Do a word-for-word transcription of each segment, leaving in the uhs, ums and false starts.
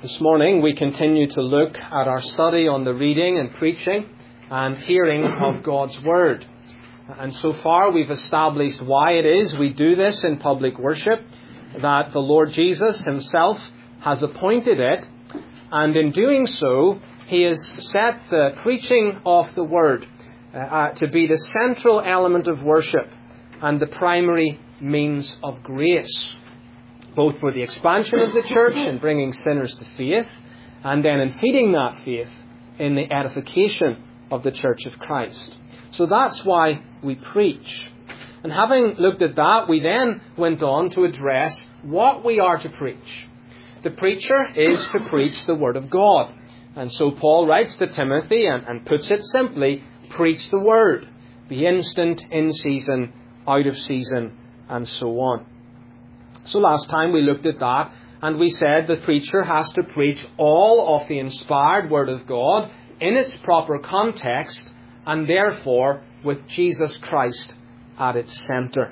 This morning we continue to look at our study on the reading and preaching and hearing of God's Word. And so far we've established why it is we do this in public worship, that the Lord Jesus Himself has appointed it, and in doing so He has set the preaching of the Word uh, uh, to be the central element of worship and the primary means of grace, both for the expansion of the church and bringing sinners to faith, and then in feeding that faith in the edification of the church of Christ. So that's why we preach. And having looked at that, we then went on to address what we are to preach. The preacher is to preach the Word of God. And so Paul writes to Timothy and, and puts it simply, preach the Word. Be instant, in season, out of season, and so on. So last time we looked at that, and we said the preacher has to preach all of the inspired Word of God in its proper context, and therefore with Jesus Christ at its centre.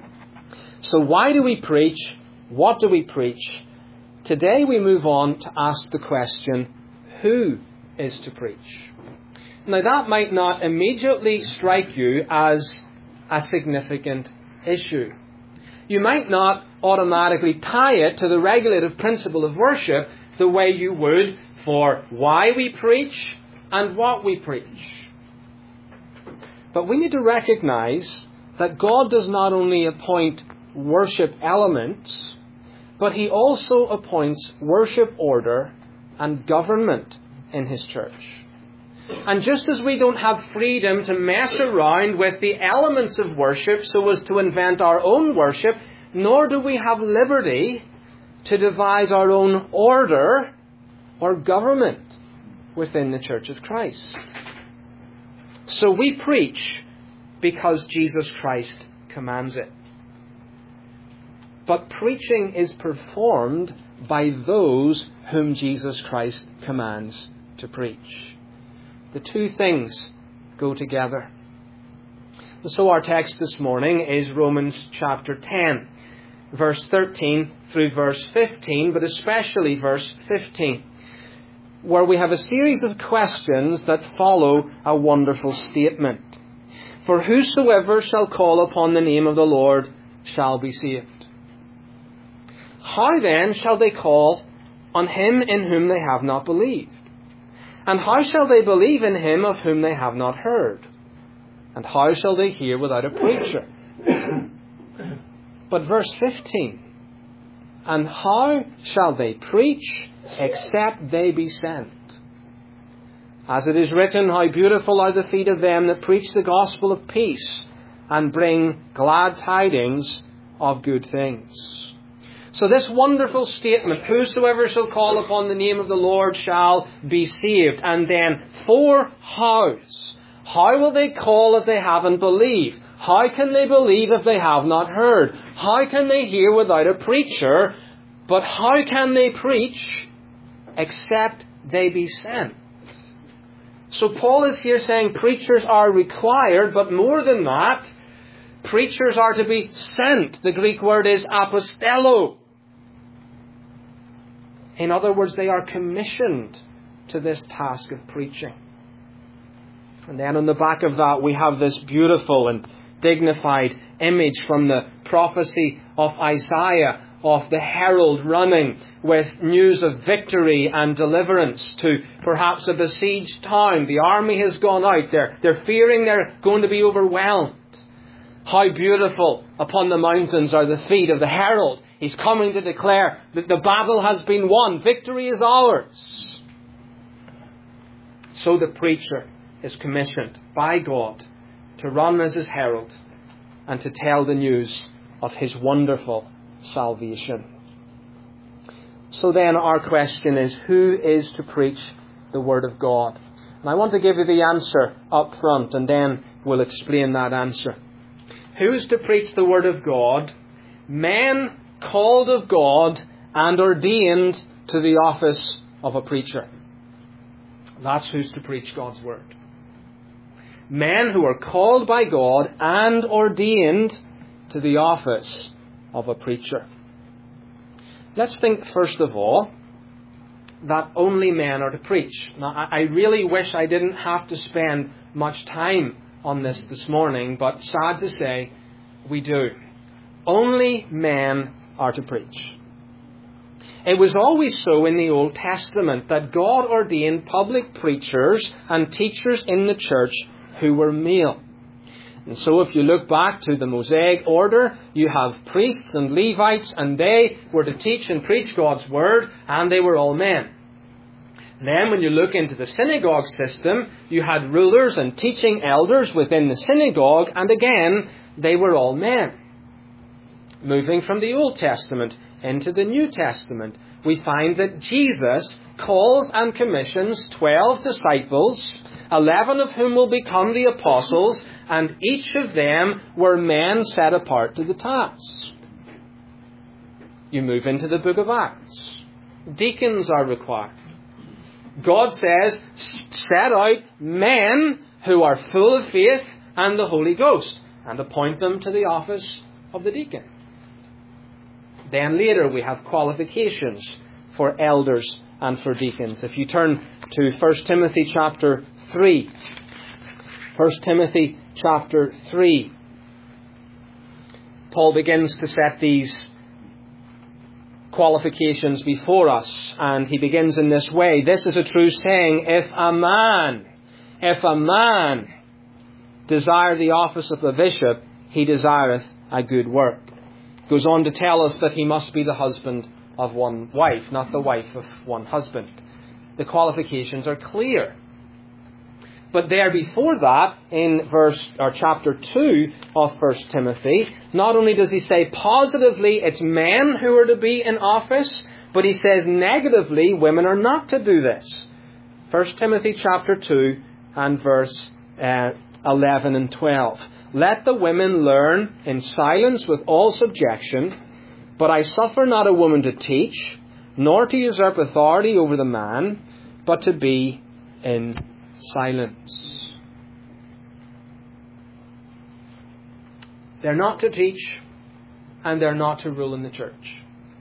So why do we preach? What do we preach? Today we move on to ask the question, who is to preach? Now that might not immediately strike you as a significant issue. You might not automatically tie it to the regulative principle of worship the way you would for why we preach and what we preach. But we need to recognize that God does not only appoint worship elements, but He also appoints worship order and government in His church. And just as we don't have freedom to mess around with the elements of worship so as to invent our own worship, nor do we have liberty to devise our own order or government within the Church of Christ. So we preach because Jesus Christ commands it. But preaching is performed by those whom Jesus Christ commands to preach. The two things go together. So our text this morning is Romans chapter ten, verse thirteen through verse fifteen, but especially verse fifteen, where we have a series of questions that follow a wonderful statement. For whosoever shall call upon the name of the Lord shall be saved. How then shall they call on Him in whom they have not believed? And how shall they believe in Him of whom they have not heard? And how shall they hear without a preacher? But verse fifteen, and how shall they preach except they be sent? As it is written, how beautiful are the feet of them that preach the gospel of peace and bring glad tidings of good things. So this wonderful statement, whosoever shall call upon the name of the Lord shall be saved. And then four hows. How will they call if they haven't believed? How can they believe if they have not heard? How can they hear without a preacher? But how can they preach except they be sent? So Paul is here saying preachers are required, but more than that, preachers are to be sent. The Greek word is apostello. In other words, they are commissioned to this task of preaching. And then on the back of that, we have this beautiful and dignified image from the prophecy of Isaiah, of the herald running with news of victory and deliverance to perhaps a besieged town. The army has gone out. They're, they're fearing they're going to be overwhelmed. How beautiful upon the mountains are the feet of the herald. He's coming to declare that the battle has been won. Victory is ours. So the preacher is commissioned by God to run as His herald and to tell the news of His wonderful salvation. So then our question is, who is to preach the Word of God? And I want to give you the answer up front, and then we'll explain that answer. Who is to preach the Word of God? Men called of God and ordained to the office of a preacher. That's who's to preach God's Word. Men who are called by God and ordained to the office of a preacher. Let's think first of all that only men are to preach. Now, I really wish I didn't have to spend much time on this this morning, but sad to say, we do. Only men are to preach. It was always so in the Old Testament that God ordained public preachers and teachers in the church who were male. And so if you look back to the Mosaic order, you have priests and Levites, and they were to teach and preach God's word, and they were all men. Then when you look into the synagogue system, you had rulers and teaching elders within the synagogue, and again, they were all men. Moving from the Old Testament into the New Testament, we find that Jesus calls and commissions twelve disciples, eleven of whom will become the apostles, and each of them were men set apart to the task. You move into the book of Acts. Deacons are required. God says, set out men who are full of faith and the Holy Ghost, and appoint them to the office of the deacon. Then later we have qualifications for elders and for deacons. If you turn to First Timothy chapter three. First Timothy chapter three. Paul begins to set these qualifications before us, and he begins in this way. This is a true saying, if a man, if a man desire the office of a bishop, he desireth a good work. Goes on to tell us that he must be the husband of one wife, not the wife of one husband. The qualifications are clear. But there before that, in verse or chapter two of First Timothy, not only does he say positively it's men who are to be in office, but he says negatively women are not to do this. First Timothy chapter two and verse uh, eleven and twelve. Let the women learn in silence with all subjection, but I suffer not a woman to teach, nor to usurp authority over the man, but to be in silence. They're not to teach, and they're not to rule in the church.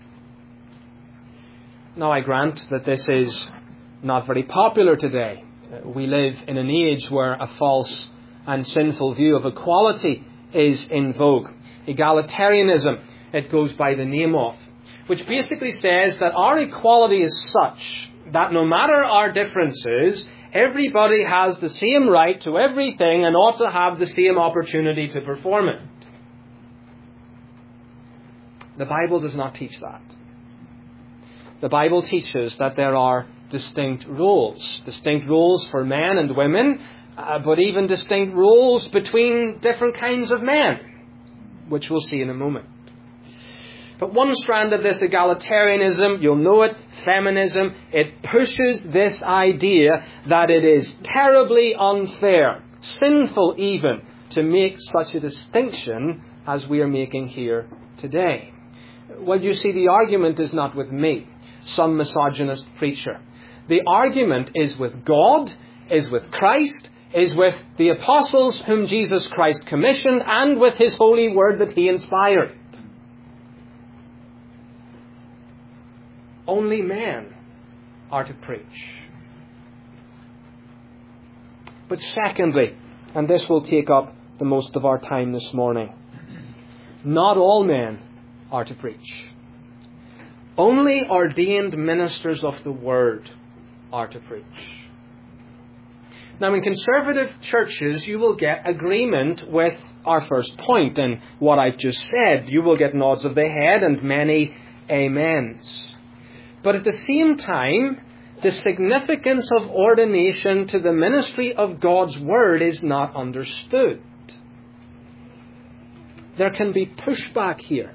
Now, I grant that this is not very popular today. We live in an age where a false and sinful view of equality is in vogue. Egalitarianism, it goes by the name of, which basically says that our equality is such that no matter our differences, everybody has the same right to everything and ought to have the same opportunity to perform it. The Bible does not teach that. The Bible teaches that there are distinct roles, distinct roles for men and women, uh, but even distinct roles between different kinds of men, which we'll see in a moment. But one strand of this egalitarianism, you'll know it, feminism, it pushes this idea that it is terribly unfair, sinful even, to make such a distinction as we are making here today. Well, you see, the argument is not with me, some misogynist preacher. The argument is with God, is with Christ, is with the apostles whom Jesus Christ commissioned, and with His holy word that He inspired. Only men are to preach. But secondly, and this will take up the most of our time this morning, not all men are to preach. Only ordained ministers of the Word are to preach. Now, in conservative churches, you will get agreement with our first point and what I've just said. You will get nods of the head and many amens. But at the same time, the significance of ordination to the ministry of God's Word is not understood. There can be pushback here,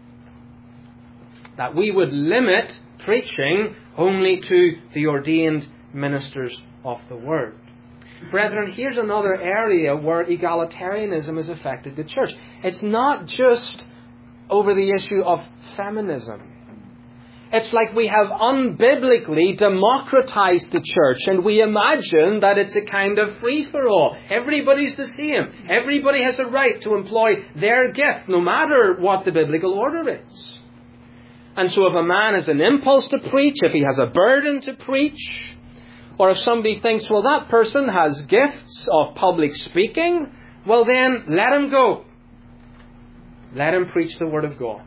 that we would limit preaching only to the ordained ministers of the Word. Brethren, here's another area where egalitarianism has affected the church. It's not just over the issue of feminism. It's like we have unbiblically democratized the church, and we imagine that it's a kind of free-for-all. Everybody's the same. Everybody has a right to employ their gift, no matter what the biblical order is. And so if a man has an impulse to preach, if he has a burden to preach, or if somebody thinks, well, that person has gifts of public speaking, well then, let him go. Let him preach the Word of God.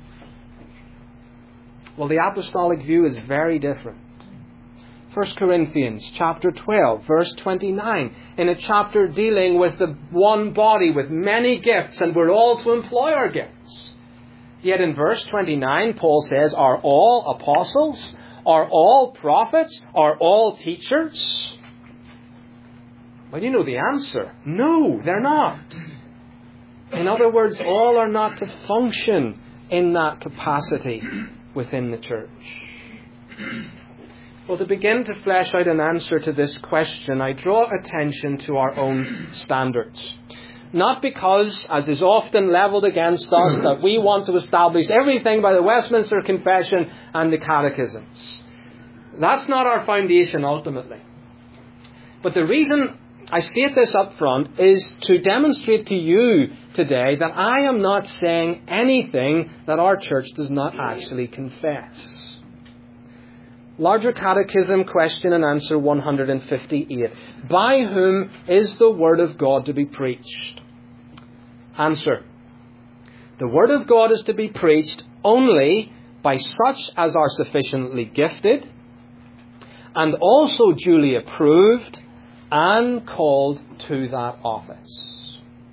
Well, the apostolic view is very different. First Corinthians chapter twelve, verse twenty-nine, in a chapter dealing with the one body with many gifts, and we're all to employ our gifts. Yet in verse twenty-nine, Paul says, are all apostles? Are all prophets? Are all teachers? Well, you know the answer. No, they're not. In other words, all are not to function in that capacity within the church. Well, to begin to flesh out an answer to this question, I draw attention to our own standards. Not because, as is often levelled against us, that we want to establish everything by the Westminster Confession and the catechisms. That's not our foundation ultimately. But the reason I state this up front is to demonstrate to you today that I am not saying anything that our church does not actually confess. Larger Catechism, question and answer one hundred fifty-eight. By whom is the Word of God to be preached? Answer. The Word of God is to be preached only by such as are sufficiently gifted and also duly approved and called to that office.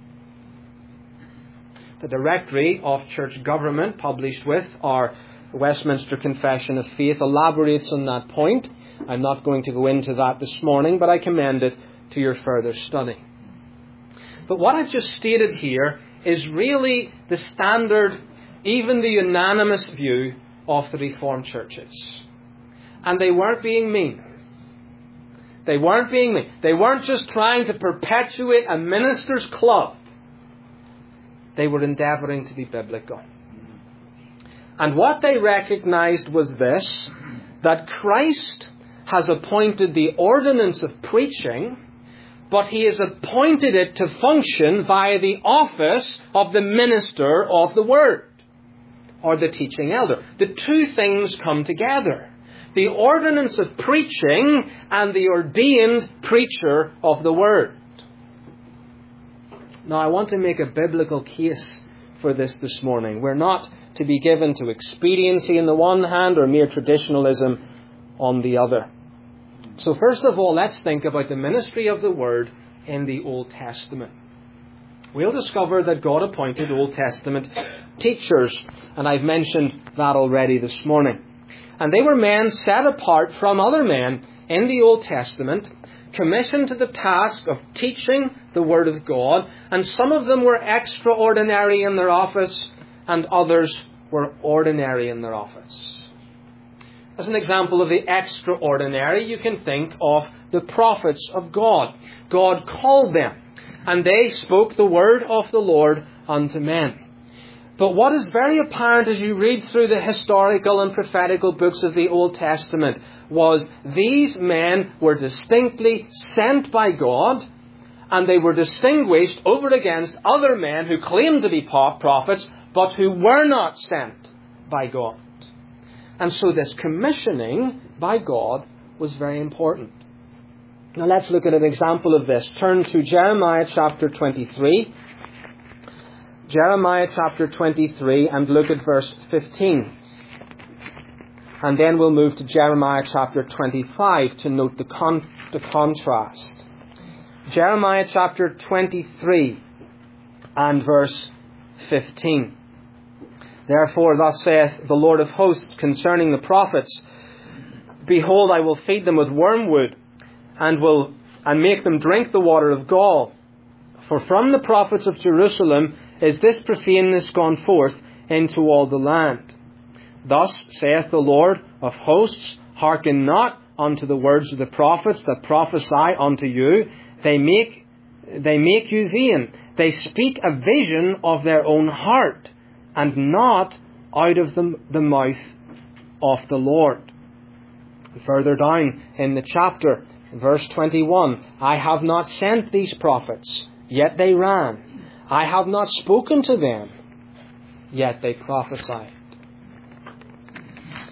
The Directory of Church Government, published with our Westminster Confession of Faith, elaborates on that point. I'm not going to go into that this morning, but I commend it to your further study. But what I've just stated here is really the standard, even the unanimous view of the Reformed churches. And they weren't being mean. They weren't being mean. They weren't just trying to perpetuate a minister's club. They were endeavouring to be biblical. And what they recognized was this, that Christ has appointed the ordinance of preaching, but He has appointed it to function via the office of the minister of the Word, or the teaching elder. The two things come together. The ordinance of preaching and the ordained preacher of the Word. Now, I want to make a biblical case for this this morning. We're not to be given to expediency on the one hand or mere traditionalism on the other. So first of all, let's think about the ministry of the Word in the Old Testament. We'll discover that God appointed Old Testament teachers, and I've mentioned that already this morning. And they were men set apart from other men in the Old Testament, commissioned to the task of teaching the Word of God, and some of them were extraordinary in their office, and others were ordinary in their office. As an example of the extraordinary, you can think of the prophets of God. God called them, and they spoke the word of the Lord unto men. But what is very apparent as you read through the historical and prophetical books of the Old Testament was these men were distinctly sent by God, and they were distinguished over against other men who claimed to be prophets, but who were not sent by God. And so this commissioning by God was very important. Now let's look at an example of this. Turn to Jeremiah chapter twenty-three. Jeremiah chapter twenty-three, and look at verse fifteen. And then we'll move to Jeremiah chapter twenty-five to note the, con- the contrast. Jeremiah chapter twenty-three and verse fifteen. Therefore, thus saith the Lord of hosts concerning the prophets, Behold, I will feed them with wormwood, and will and make them drink the water of gall. For from the prophets of Jerusalem is this profaneness gone forth into all the land. Thus saith the Lord of hosts, Hearken not unto the words of the prophets that prophesy unto you. They make they make you vain. They speak a vision of their own heart, and not out of the, the mouth of the Lord. Further down in the chapter, verse twenty-one, I have not sent these prophets, yet they ran. I have not spoken to them, yet they prophesied.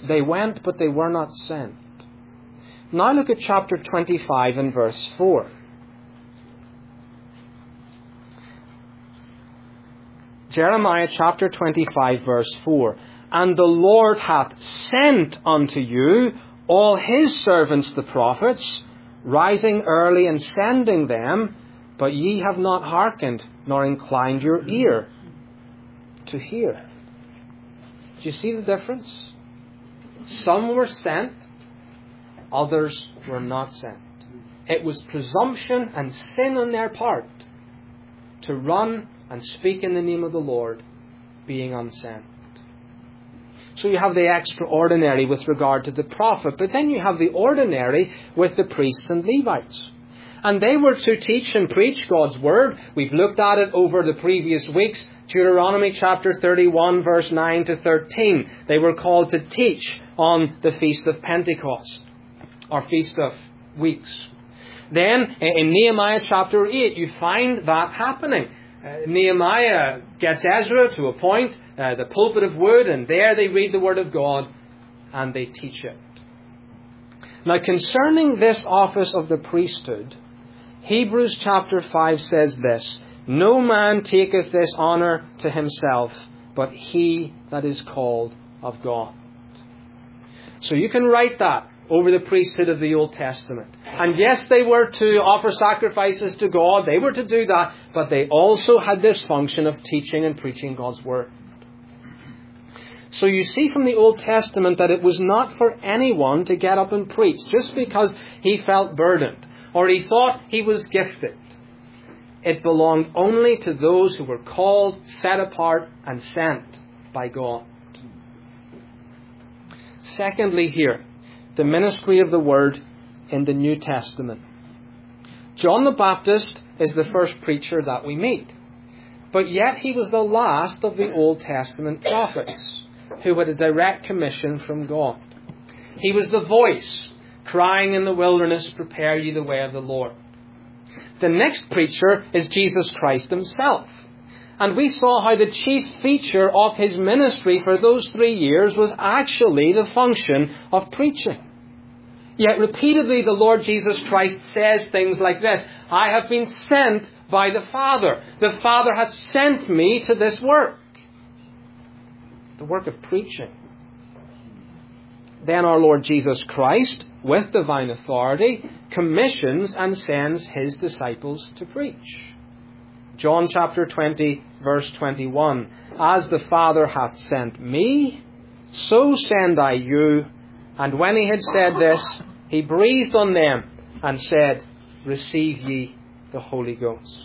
They went, but they were not sent. Now look at chapter twenty-five and verse four. Jeremiah chapter twenty-five verse four. And the Lord hath sent unto you all his servants the prophets, rising early and sending them, but ye have not hearkened, nor inclined your ear to hear. Do you see the difference? Some were sent, others were not sent. It was presumption and sin on their part to run and speak in the name of the Lord, being unsent. So you have the extraordinary with regard to the prophet, but then you have the ordinary with the priests and Levites. And they were to teach and preach God's Word. We've looked at it over the previous weeks. Deuteronomy chapter thirty-one, verse nine to thirteen. They were called to teach on the Feast of Pentecost, or Feast of Weeks. Then in Nehemiah chapter eight, you find that happening. Uh, Nehemiah gets Ezra to appoint uh, the pulpit of wood, and there they read the Word of God and they teach it. Now, concerning this office of the priesthood, Hebrews chapter five says this: No man taketh this honour to himself, but he that is called of God. So you can write that over the priesthood of the Old Testament. And yes, they were to offer sacrifices to God. They were to do that. But they also had this function of teaching and preaching God's Word. So you see from the Old Testament that it was not for anyone to get up and preach just because he felt burdened or he thought he was gifted. It belonged only to those who were called, set apart, and sent by God. Secondly here, the ministry of the Word in the New Testament. John the Baptist is the first preacher that we meet. But yet he was the last of the Old Testament prophets who had a direct commission from God. He was the voice crying in the wilderness, prepare ye the way of the Lord. The next preacher is Jesus Christ himself. And we saw how the chief feature of his ministry for those three years was actually the function of preaching. Yet repeatedly the Lord Jesus Christ says things like this: I have been sent by the Father. The Father hath sent me to this work. The work of preaching. Then our Lord Jesus Christ, with divine authority, commissions and sends his disciples to preach. John chapter twenty, verse twenty-one. As the Father hath sent me, so send I you. And when he had said this, he breathed on them and said, Receive ye the Holy Ghost.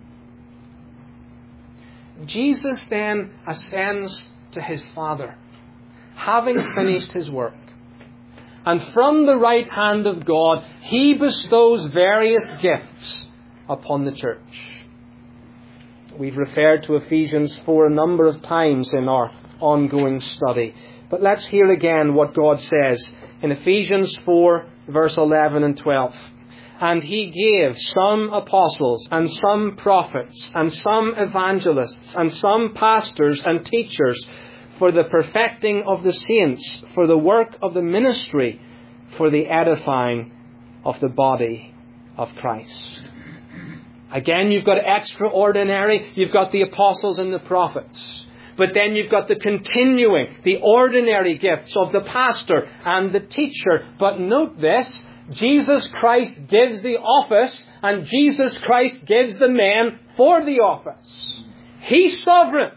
Jesus then ascends to his Father, having finished his work. And from the right hand of God, he bestows various gifts upon the church. We've referred to Ephesians four a number of times in our ongoing study. But let's hear again what God says in Ephesians four, verse eleven and twelve. And he gave some apostles, and some prophets, and some evangelists, and some pastors and teachers, for the perfecting of the saints, for the work of the ministry, for the edifying of the body of Christ. Again, you've got extraordinary, you've got the apostles and the prophets. But then you've got the continuing, the ordinary gifts of the pastor and the teacher. But note this, Jesus Christ gives the office, and Jesus Christ gives the men for the office. He's sovereign.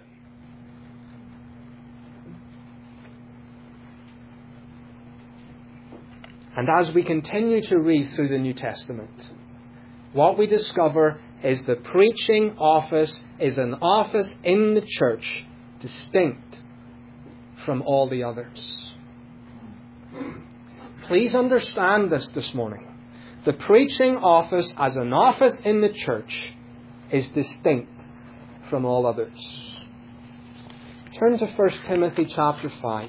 And as we continue to read through the New Testament, what we discover is the preaching office is an office in the church distinct from all the others. Please understand this this morning. The preaching office as an office in the church is distinct from all others. Turn to First Timothy chapter five.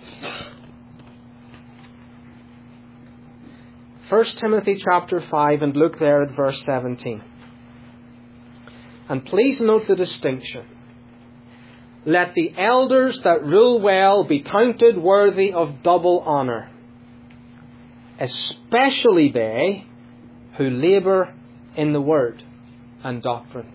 First Timothy chapter five, and look there at verse seventeen. And please note the distinction. let the elders that rule well be counted worthy of double honour, especially they who labour in the word and doctrine.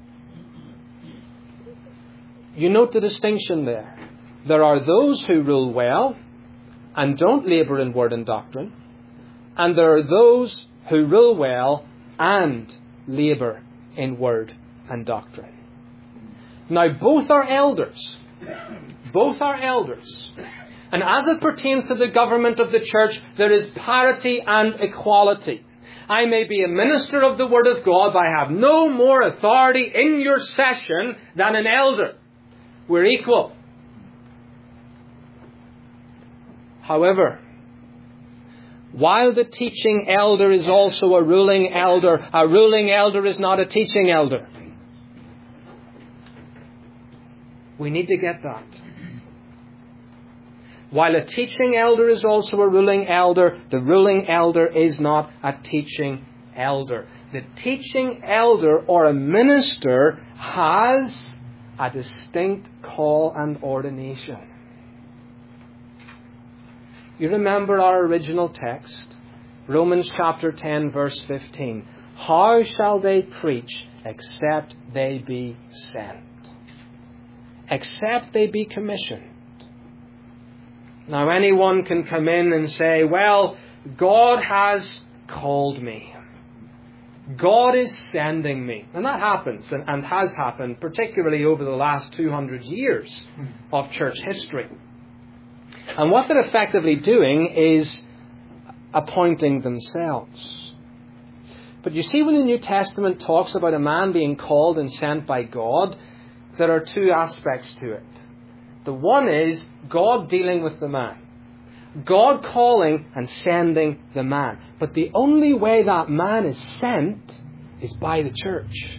You note the distinction there. There are those who rule well and don't labour in word and doctrine, and there are those who rule well and labour in word and doctrine. Now, both are elders. Both are elders. And as it pertains to the government of the church, there is parity and equality. I may be a minister of the Word of God, but I have no more authority in your session than an elder. We're equal. However, while the teaching elder is also a ruling elder, a ruling elder is not a teaching elder. We need to get that. While a teaching elder is also a ruling elder, the ruling elder is not a teaching elder. The teaching elder or a minister has a distinct call and ordination. You remember our original text, Romans chapter ten, verse fifteen. How shall they preach except they be sent? Except they be commissioned. Now anyone can come in and say, well, God has called me. God is sending me. And that happens and, and has happened, particularly over the last two hundred years of church history. And what they're effectively doing is appointing themselves. But you see, when the New Testament talks about a man being called and sent by God, there are two aspects to it. The one is God dealing with the man. God calling and sending the man. But the only way that man is sent is by the church.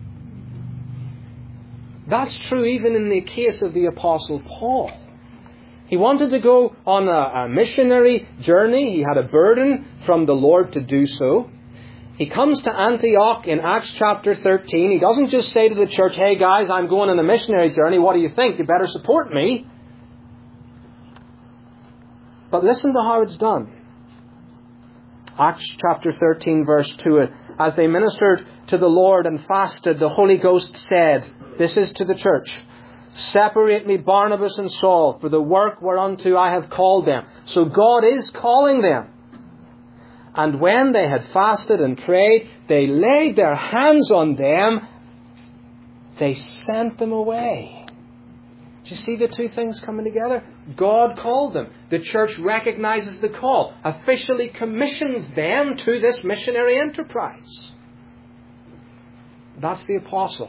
That's true even in the case of the Apostle Paul. He wanted to go on a, a missionary journey. He had a burden from the Lord to do so. He comes to Antioch in Acts chapter thirteen. He doesn't just say to the church, hey guys, I'm going on a missionary journey. What do you think? You better support me. But listen to how it's done. Acts chapter thirteen, verse two. As they ministered to the Lord and fasted, the Holy Ghost said, this is to the church, separate me Barnabas and Saul for the work whereunto I have called them. So God is calling them. And when they had fasted and prayed, they laid their hands on them. They sent them away. Do you see the two things coming together? God called them. The church recognizes the call, officially commissions them to this missionary enterprise. That's the apostle.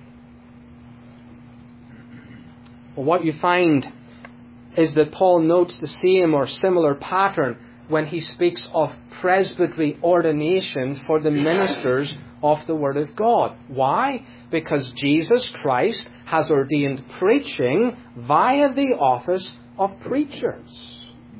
Well, what you find is that Paul notes the same or similar pattern when he speaks of presbytery ordination for the ministers of the Word of God. Why? Because Jesus Christ has ordained preaching via the office of preachers.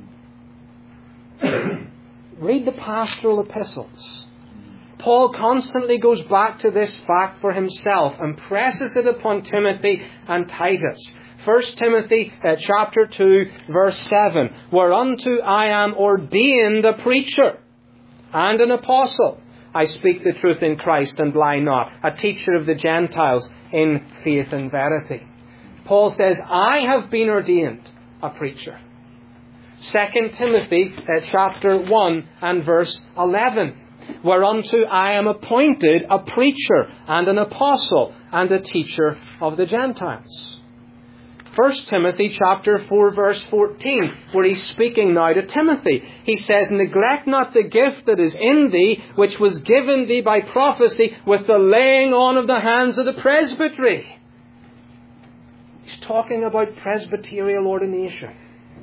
Read the pastoral epistles. Paul constantly goes back to this fact for himself and presses it upon Timothy and Titus. First Timothy uh, chapter two, verse seven. Whereunto I am ordained a preacher and an apostle. I speak the truth in Christ and lie not. A teacher of the Gentiles in faith and verity. Paul says, I have been ordained a preacher. Second Timothy uh, chapter one and verse eleven. Whereunto I am appointed a preacher and an apostle and a teacher of the Gentiles. First Timothy chapter four, verse fourteen, where he's speaking now to Timothy. He says, neglect not the gift that is in thee, which was given thee by prophecy with the laying on of the hands of the presbytery. He's talking about presbyterial ordination.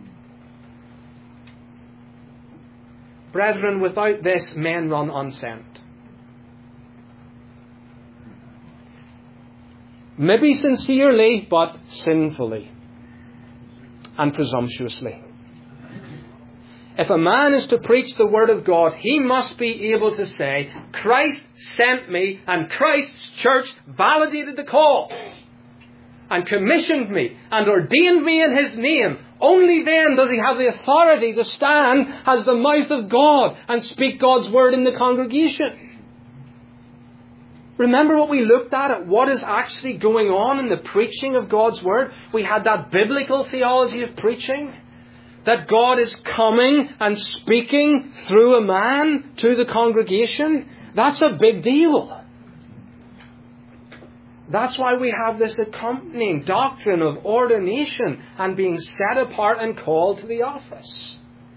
Brethren, without this, men run unsent. Maybe sincerely, but sinfully and presumptuously. If a man is to preach the Word of God, he must be able to say, Christ sent me and Christ's church validated the call. and commissioned me and ordained me in His name, only then does He have the authority to stand as the mouth of God and speak God's word in the congregation. Remember what we looked at, at what is actually going on in the preaching of God's word? We had that biblical theology of preaching, that God is coming and speaking through a man to the congregation. That's a big deal. That's why we have this accompanying doctrine of ordination and being set apart and called to the office.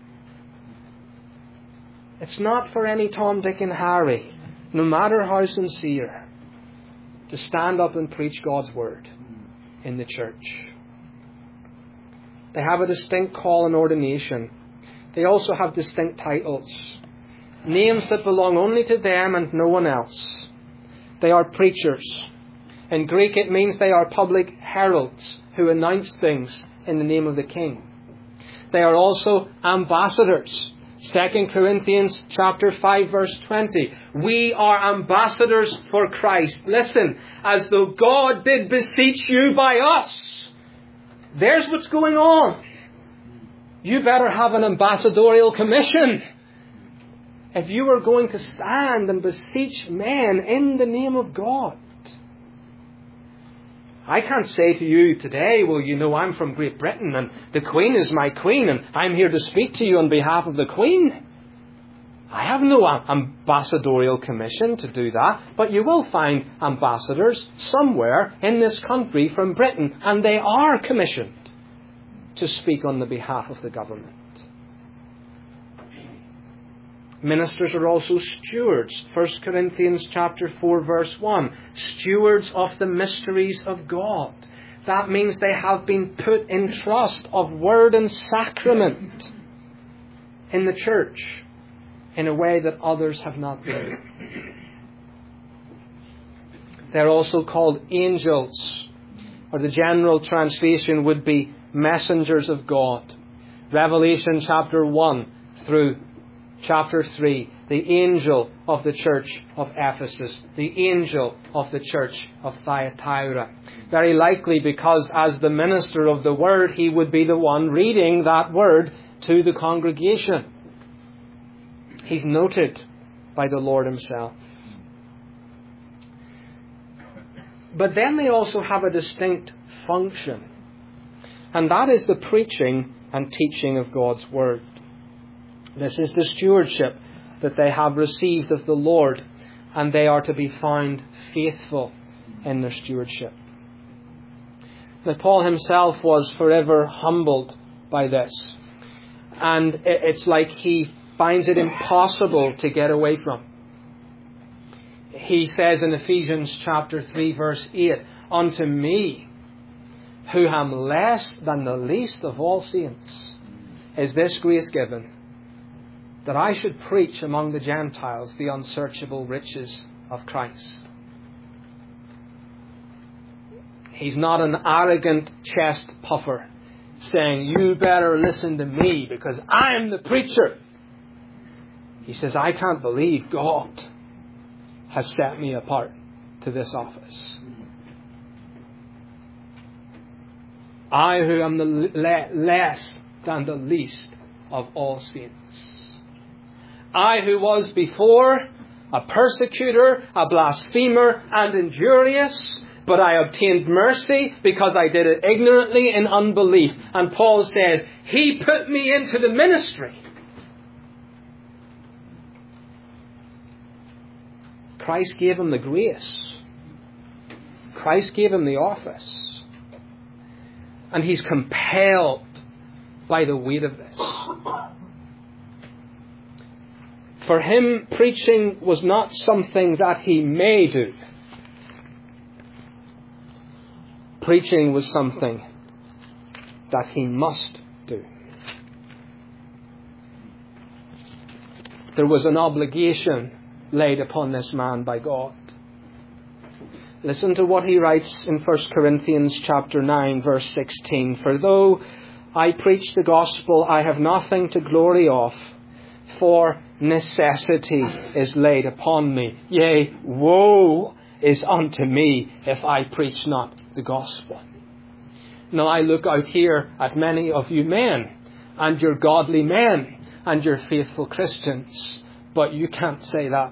It's not for any Tom, Dick and Harry, no matter how sincere, to stand up and preach God's word in the church. They have a distinct call and ordination. They also have distinct titles, names that belong only to them and no one else. They are preachers. In Greek it means they are public heralds who announce things in the name of the King. They are also ambassadors. Second Corinthians chapter five verse twenty. We are ambassadors for Christ. Listen, as though God did beseech you by us. There's what's going on. You better have an ambassadorial commission. If you are going to stand and beseech men in the name of God. I can't say to you today, well, you know, I'm from Great Britain and the Queen is my Queen and I'm here to speak to you on behalf of the Queen. I have no ambassadorial commission to do that, but you will find ambassadors somewhere in this country from Britain, and they are commissioned to speak on the behalf of the government. Ministers are also stewards. First Corinthians chapter four verse one. Stewards of the mysteries of God. That means they have been put in trust of word and sacrament in the church in a way that others have not been. They're also called angels, or the general translation would be messengers of God. Revelation chapter one through chapter three, the angel of the church of Ephesus, the angel of the church of Thyatira. Very likely because as the minister of the word, he would be the one reading that word to the congregation. He's noted by the Lord Himself. But then they also have a distinct function, and that is the preaching and teaching of God's word. This is the stewardship that they have received of the Lord, and they are to be found faithful in their stewardship. Now, Paul himself was forever humbled by this, and it's like he finds it impossible to get away from. He says in Ephesians chapter three verse eight, unto me, who am less than the least of all saints, is this grace given, that I should preach among the Gentiles the unsearchable riches of Christ. He's not an arrogant chest puffer saying, you better listen to me because I'm the preacher. He says, I can't believe God has set me apart to this office. I who am the le- less than the least of all saints. I who was before a persecutor, a blasphemer, and injurious, but I obtained mercy because I did it ignorantly in unbelief. And Paul says, He put me into the ministry. Christ gave him the grace. Christ gave him the office. And he's compelled by the weight of this. For him, preaching was not something that he may do. Preaching was something that he must do. There was an obligation laid upon this man by God. Listen to what he writes in First Corinthians chapter nine, verse sixteen. For though I preach the gospel, I have nothing to glory of, for necessity is laid upon me. Yea, woe is unto me if I preach not the gospel. Now I look out here at many of you men, and you're godly men, and you're faithful Christians, but you can't say that.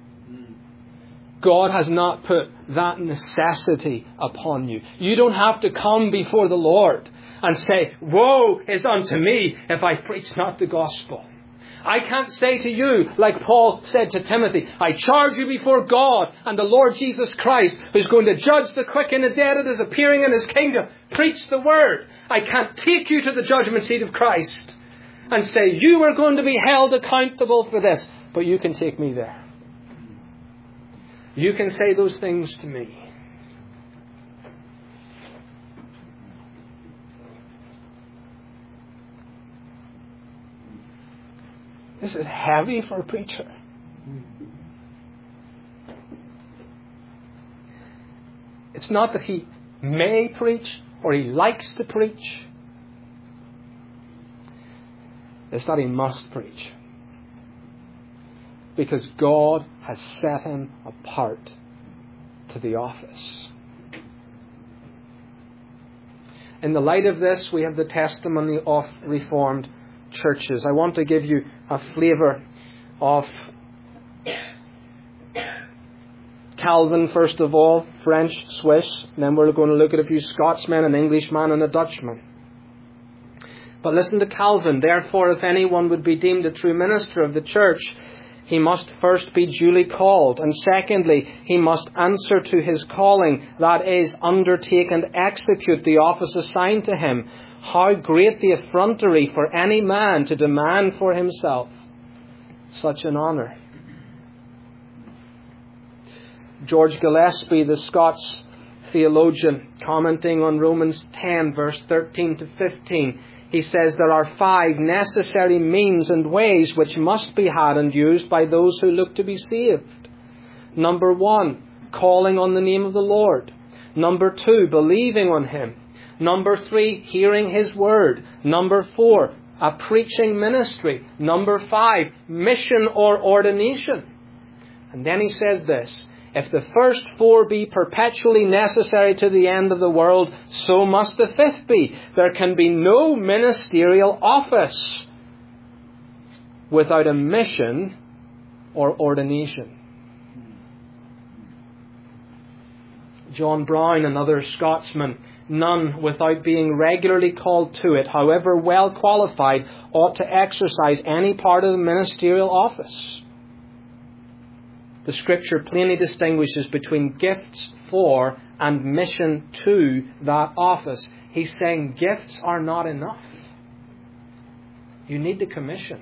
God has not put that necessity upon you. You don't have to come before the Lord and say, woe is unto me if I preach not the gospel. I can't say to you, like Paul said to Timothy, I charge you before God and the Lord Jesus Christ, who's going to judge the quick and the dead at his appearing in his kingdom. Preach the word. I can't take you to the judgment seat of Christ and say, you are going to be held accountable for this, but you can take me there. You can say those things to me. This is heavy for a preacher. It's not that he may preach or he likes to preach. It's that he must preach. Because God has set him apart to the office. In the light of this, we have the testimony of Reformed churches. I want to give you a flavour of Calvin, first of all, French, Swiss. And then we're going to look at a few Scotsmen, an Englishman and a Dutchman. But listen to Calvin. Therefore, if anyone would be deemed a true minister of the church, he must first be duly called. And secondly, he must answer to his calling, that is, undertake and execute the office assigned to him. How great the effrontery for any man to demand for himself such an honour. George Gillespie, the Scots theologian, commenting on Romans ten, verse thirteen to fifteen, he says there are five necessary means and ways which must be had and used by those who look to be saved. Number one, calling on the name of the Lord. Number two, believing on Him. Number three, hearing His word. Number four, a preaching ministry. Number five, mission or ordination. And then he says this, if the first four be perpetually necessary to the end of the world, so must the fifth be. There can be no ministerial office without a mission or ordination. John Brown, another Scotsman, none without being regularly called to it, however well qualified, ought to exercise any part of the ministerial office. The Scripture plainly distinguishes between gifts for and mission to that office. He's saying gifts are not enough. You need the commission.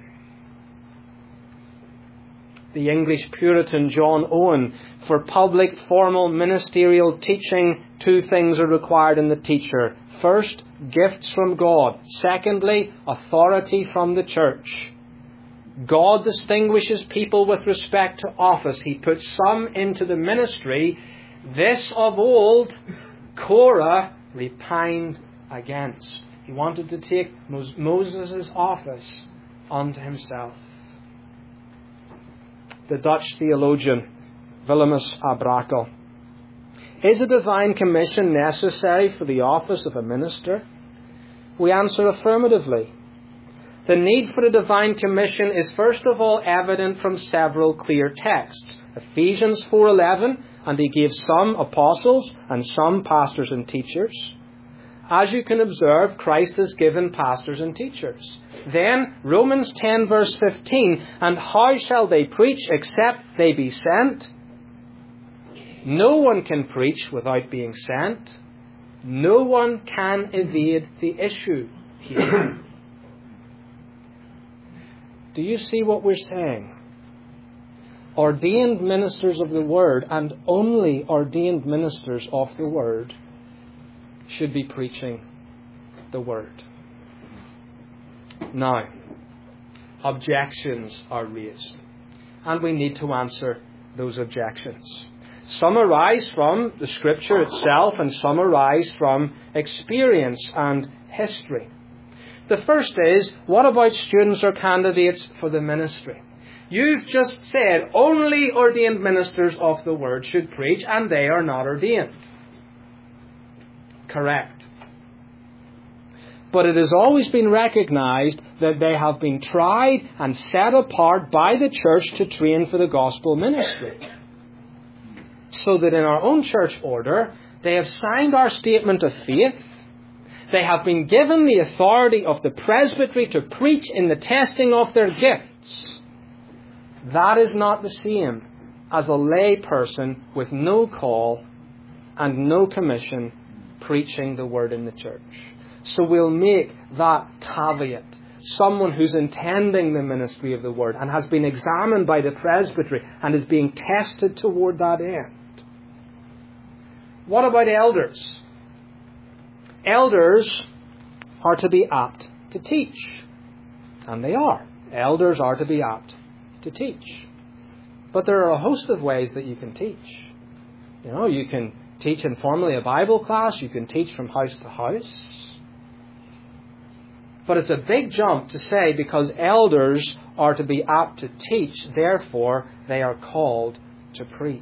The English Puritan John Owen, for public formal ministerial teaching, two things are required in the teacher. First, gifts from God. Secondly, authority from the church. God distinguishes people with respect to office. He puts some into the ministry. This of old, Korah repined against. He wanted to take Moses' office unto himself. The Dutch theologian Willemus Abrakel. Is a divine commission necessary for the office of a minister? We answer affirmatively. The need for a divine commission is first of all evident from several clear texts. Ephesians four eleven, and he gave some apostles and some pastors and teachers. As you can observe, Christ has given pastors and teachers. Then Romans ten verse fifteen, and how shall they preach except they be sent? No one can preach without being sent. No one can evade the issue here. Do you see what we're saying? Ordained ministers of the Word, and only ordained ministers of the Word, should be preaching the Word. Now, objections are raised, and we need to answer those objections. Some arise from the Scripture itself, and some arise from experience and history. The first is, what about students or candidates for the ministry? You've just said only ordained ministers of the Word should preach, and they are not ordained. Correct. But it has always been recognized that they have been tried and set apart by the church to train for the gospel ministry. So that in our own church order, they have signed our statement of faith. They have been given the authority of the presbytery to preach in the testing of their gifts. That is not the same as a lay person with no call and no commission preaching the word in the church. So we'll make that caveat. Someone who's intending the ministry of the word and has been examined by the presbytery and is being tested toward that end. What about elders? Elders are to be apt to teach. And they are. Elders are to be apt to teach. But there are a host of ways that you can teach. You know, you can teach informally a Bible class. You can teach from house to house. But it's a big jump to say because elders are to be apt to teach, therefore they are called to preach.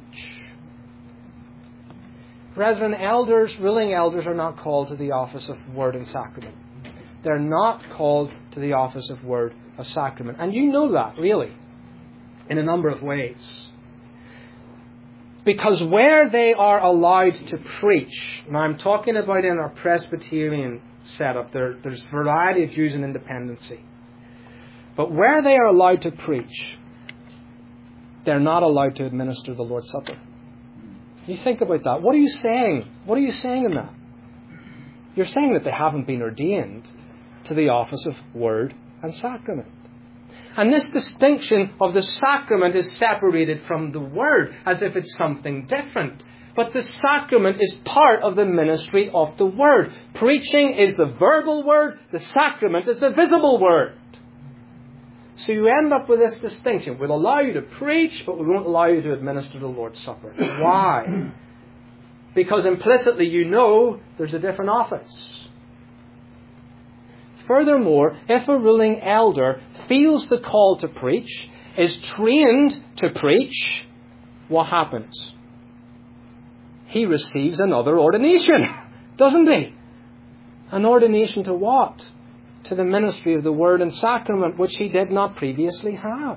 Brethren, elders, ruling elders are not called to the office of word and sacrament. They're not called to the office of word of sacrament. And you know that, really, in a number of ways. Because where they are allowed to preach, now I'm talking about in our Presbyterian setup, there, there's a variety of views and independency. But where they are allowed to preach, they're not allowed to administer the Lord's Supper. You think about that. What are you saying? What are you saying in that? You're saying that they haven't been ordained to the office of word and sacrament. And this distinction of the sacrament is separated from the word as if it's something different. But the sacrament is part of the ministry of the word. Preaching is the verbal word. The sacrament is the visible word. So you end up with this distinction. We'll allow you to preach, but we won't allow you to administer the Lord's Supper. Why? Because implicitly you know there's a different office. Furthermore, if a ruling elder feels the call to preach, is trained to preach, what happens? He receives another ordination, doesn't he? An ordination to what? To the ministry of the word and sacrament, which he did not previously have.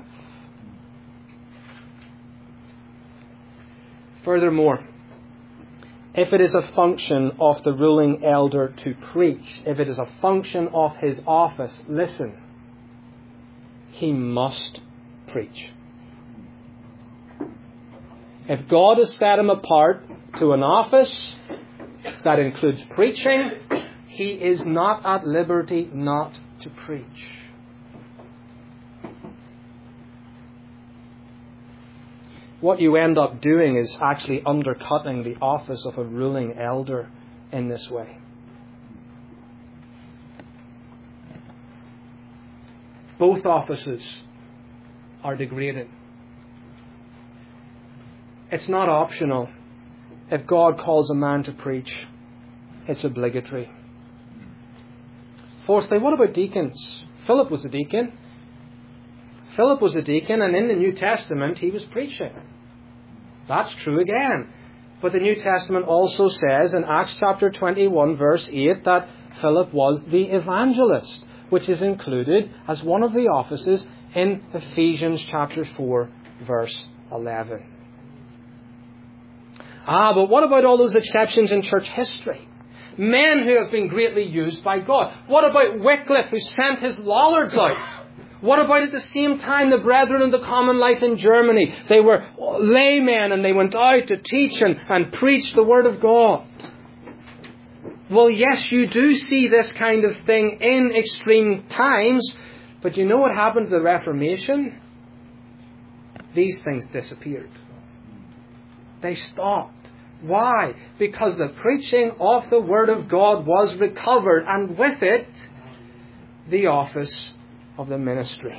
Furthermore, if it is a function of the ruling elder to preach, if it is a function of his office, listen, he must preach. If God has set him apart to an office that includes preaching, he is not at liberty not to preach. What you end up doing is actually undercutting the office of a ruling elder in this way. Both offices are degraded. It's not optional. If God calls a man to preach, it's obligatory. Fourthly, what about deacons? Philip was a deacon. Philip was a deacon, and in the New Testament he was preaching. That's true again. But the New Testament also says in Acts chapter twenty-one, verse eight, that Philip was the evangelist, which is included as one of the offices in Ephesians chapter four, verse eleven. Ah, but what about all those exceptions in church history? Men who have been greatly used by God. What about Wycliffe, who sent his Lollards out? What about at the same time the Brethren in the Common Life in Germany? They were laymen and they went out to teach and, and preach the Word of God. Well, yes, you do see this kind of thing in extreme times, but you know what happened to the Reformation? These things disappeared. They stopped. Why? Because the preaching of the Word of God was recovered, and with it, the office of the ministry.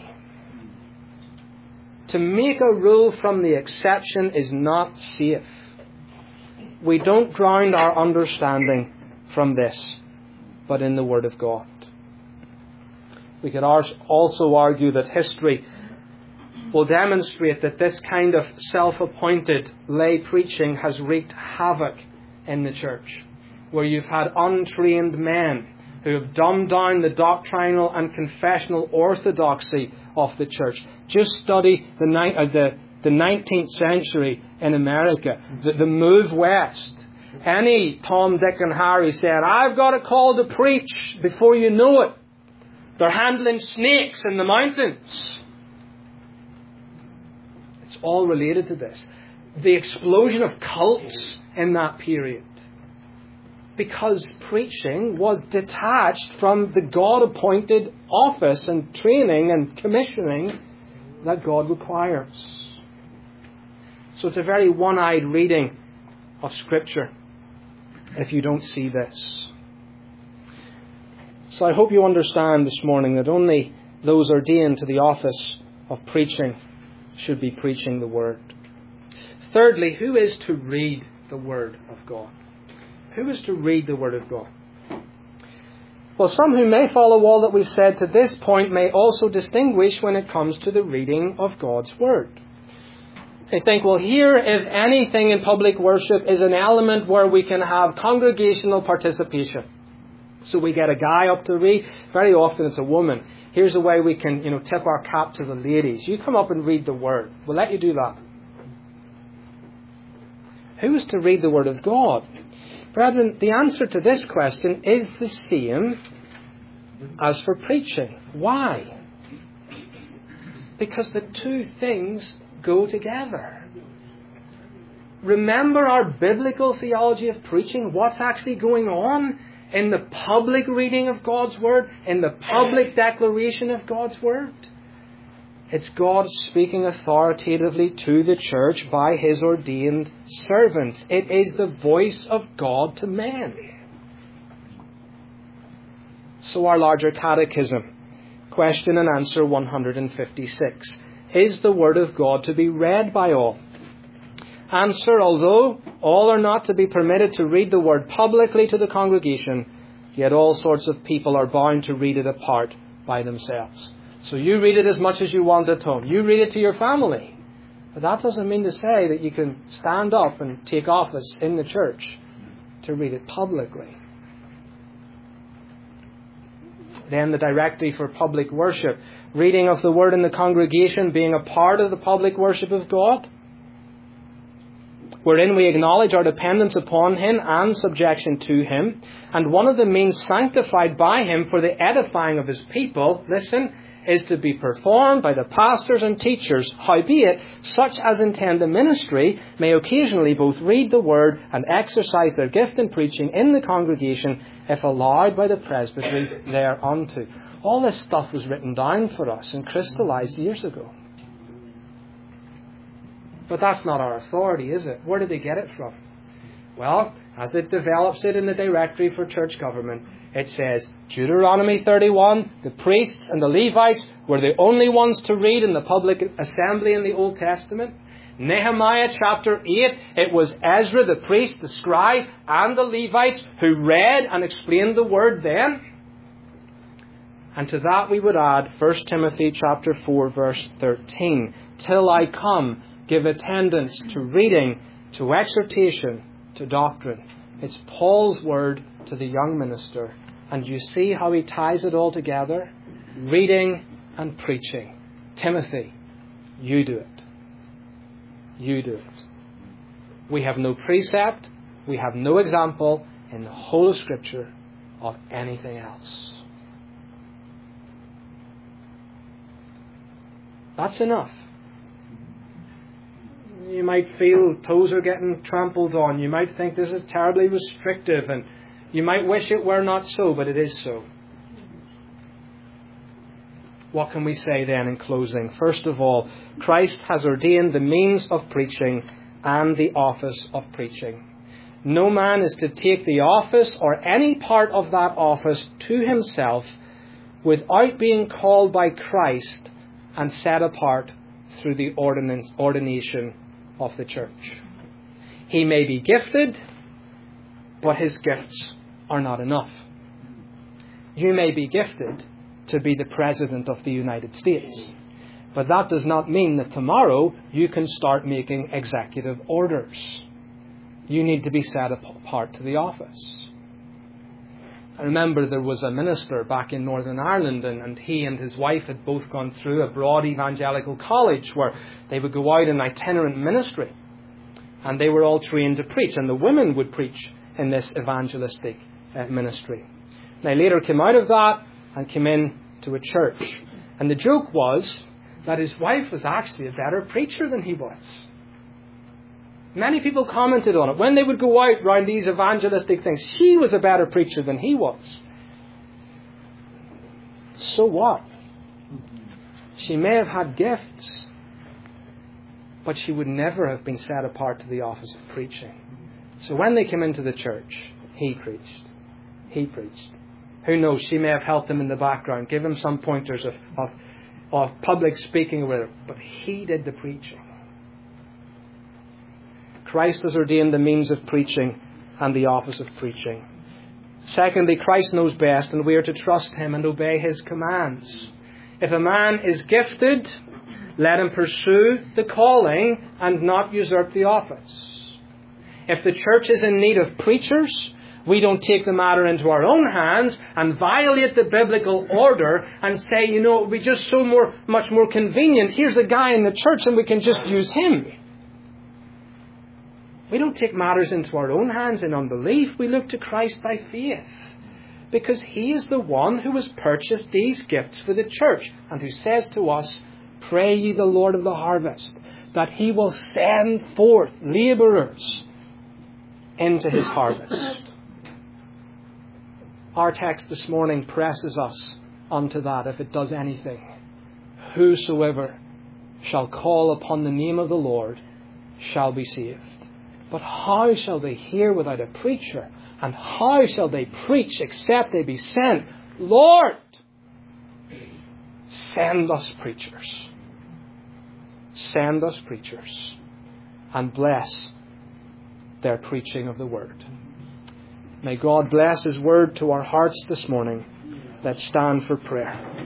To make a rule from the exception is not safe. We don't ground our understanding from this, but in the Word of God. We could also argue that history will demonstrate that this kind of self-appointed lay preaching has wreaked havoc in the church, where you've had untrained men who have dumbed down the doctrinal and confessional orthodoxy of the church. Just study the, ni- uh, the, the nineteenth century in America, the, the move west. Any Tom, Dick and Harry said, I've got a call to preach. Before you know it, they're handling snakes in the mountains. It's all related to this. The explosion of cults in that period. Because preaching was detached from the God-appointed office and training and commissioning that God requires. So it's a very one-eyed reading of Scripture if you don't see this. So I hope you understand this morning that only those ordained to the office of preaching should be preaching the Word. Thirdly, who is to read the Word of God? Who is to read the Word of God? Well, some who may follow all that we've said to this point may also distinguish when it comes to the reading of God's Word. They think, well, here, if anything in public worship, is an element where we can have congregational participation. So we get a guy up to read. Very often it's a woman. Here's a way we can, you know, tip our cap to the ladies. You come up and read the Word. We'll let you do that. Who is to read the Word of God? Brethren, the answer to this question is the same as for preaching. Why? Because the two things go together. Remember our biblical theology of preaching, what's actually going on in the public reading of God's Word, in the public declaration of God's Word. It's God speaking authoritatively to the church by His ordained servants. It is the voice of God to men. So our larger catechism, question and answer one hundred fifty-six. Is the Word of God to be read by all? Answer, although all are not to be permitted to read the Word publicly to the congregation, yet all sorts of people are bound to read it apart by themselves. So you read it as much as you want at home. You read it to your family. But that doesn't mean to say that you can stand up and take office in the church to read it publicly. Then the directory for public worship. Reading of the Word in the congregation being a part of the public worship of God, wherein we acknowledge our dependence upon Him and subjection to Him. And one of the means sanctified by Him for the edifying of His people, listen, is to be performed by the pastors and teachers, howbeit such as intend the ministry may occasionally both read the Word and exercise their gift in preaching in the congregation, if allowed by the presbytery thereunto. All this stuff was written down for us and crystallized years ago. But that's not our authority, is it? Where did they get it from? Well, as it develops it in the directory for church government, it says, Deuteronomy thirty-one, the priests and the Levites were the only ones to read in the public assembly in the Old Testament. Nehemiah chapter eight, it was Ezra, the priest, the scribe, and the Levites who read and explained the Word then. And to that we would add First Timothy chapter four, verse thirteen. Till I come, give attendance to reading, to exhortation, to doctrine. It's Paul's word to the young minister. And you see how he ties it all together? Reading and preaching. Timothy, you do it. You do it. We have no precept, we have no example in the whole of Scripture of anything else. That's enough. You might feel toes are getting trampled on. You might think this is terribly restrictive, and you might wish it were not so, but it is so. What can we say then in closing? First of all, Christ has ordained the means of preaching and the office of preaching. No man is to take the office or any part of that office to himself without being called by Christ and set apart through the ordinance, ordination of the church. He may be gifted, but his gifts are not enough. You may be gifted to be the President of the United States, but that does not mean that tomorrow you can start making executive orders. You need to be set apart to the office. I remember there was a minister back in Northern Ireland, and, and he and his wife had both gone through a broad evangelical college where they would go out in itinerant ministry. And they were all trained to preach, and the women would preach in this evangelistic uh, ministry. They later came out of that and came in to a church. And the joke was that his wife was actually a better preacher than he was. Many people commented on it. When they would go out round these evangelistic things, she was a better preacher than he was. So what? She may have had gifts, but she would never have been set apart to the office of preaching. So when they came into the church, he preached. He preached. Who knows, she may have helped him in the background, give him some pointers of, of, of public speaking or whatever, but he did the preaching. Christ has ordained the means of preaching and the office of preaching. Secondly, Christ knows best, and we are to trust Him and obey His commands. If a man is gifted, let him pursue the calling and not usurp the office. If the church is in need of preachers, we don't take the matter into our own hands and violate the biblical order and say, you know, it would be just so more, much more convenient. Here's a guy in the church and we can just use him. We don't take matters into our own hands in unbelief. We look to Christ by faith, because He is the one who has purchased these gifts for the church and who says to us, pray ye the Lord of the harvest, that He will send forth labourers into His harvest. Our text this morning presses us unto that, if it does anything. Whosoever shall call upon the name of the Lord shall be saved. But how shall they hear without a preacher? And how shall they preach except they be sent? Lord, send us preachers. Send us preachers. And bless their preaching of the Word. May God bless His Word to our hearts this morning. Let's stand for prayer.